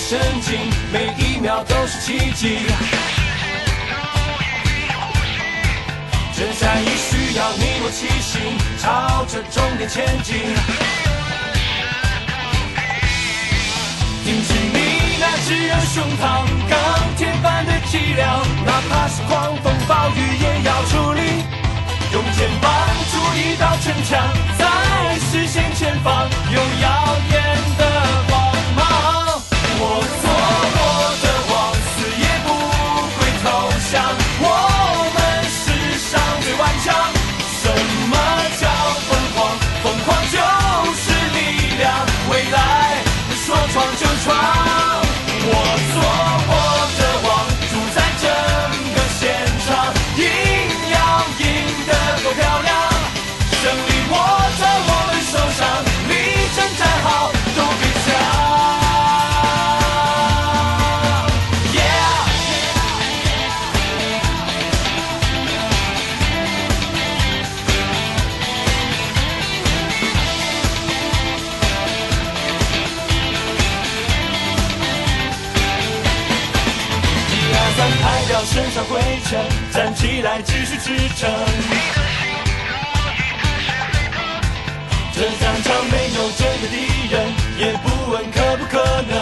神经，每一秒都是奇迹。这战役需要你我齐心，朝着终点前进。挺起你那炙热胸膛，钢铁般的脊梁，哪怕是狂风暴雨也要处理。用肩膀筑一道城墙，在视线前方有耀眼的光芒。我做我的王，死也不会投降。我们世上最顽强。什么叫疯狂？疯狂就是力量。未来说闯就闯。我做我的王，主宰整个现场。赢要赢得够漂亮，胜利握在我们手上，立正站好，都别想。拍掉身上灰尘，站起来继续支撑。这战场没有真的敌人，也不问可不可能。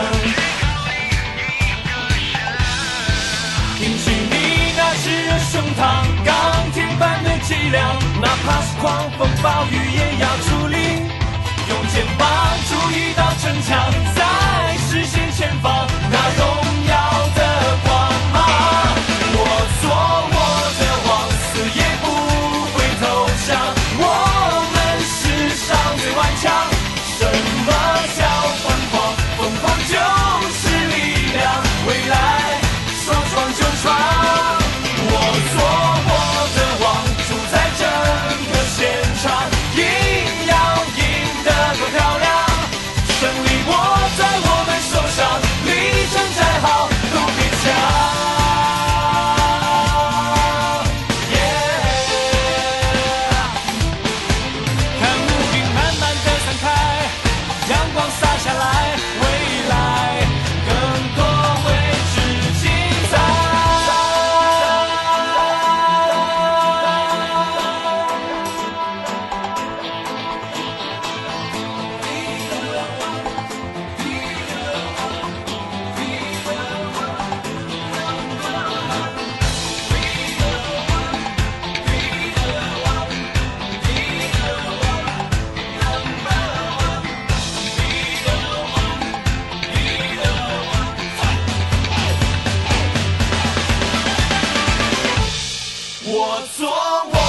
挺起你那炙热胸膛，钢铁般的脊梁，哪怕是狂风暴雨也要处理。用肩膀筑一道城墙，在视线前方那荣耀的光芒。我做我的王，死也不会投降。我们世上最顽强。什么叫疯狂？疯狂就是力量。未来说闯就闯。我做我的王，主宰整个现场。赢要赢得够漂亮，胜利握在我们手上，立正站好，都别抢。阳光洒下来，未来更多未知精彩。我做我